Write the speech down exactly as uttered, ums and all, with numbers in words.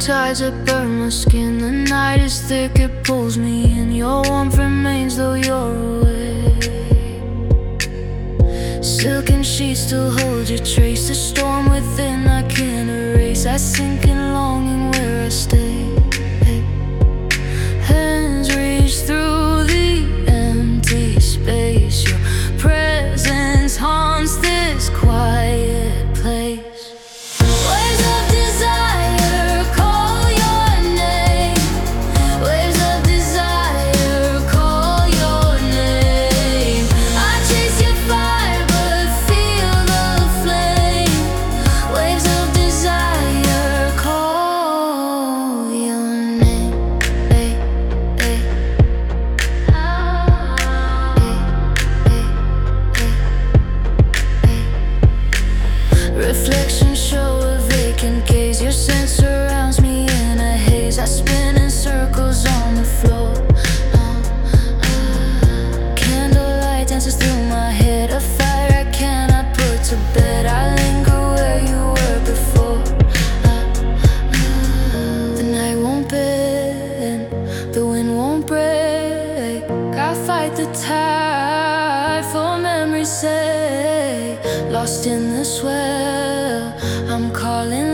tides that burn my skin. The night is thick, it pulls me in. Your warmth remains though you're away. Silken sheets still hold your trace. The storm within I can't erase. I sink in longing where I stay. Hands reach through the empty space. Your presence haunts this quiet place. Waves of desire call your name. Waves of desire call your name. I chase your fire but feel the flame. Waves of desire call your name. Hey, hey. Reflections show a vacant gaze. Your scent surrounds me in a haze. I spin in circles on the floor. uh, uh. Candlelight dances through my head. A fire I cannot put to bed. I linger where you were before. uh, uh. The night won't bend, the wind won't break. I fight the tide for memory's sake. Lost in the swell, I'm calling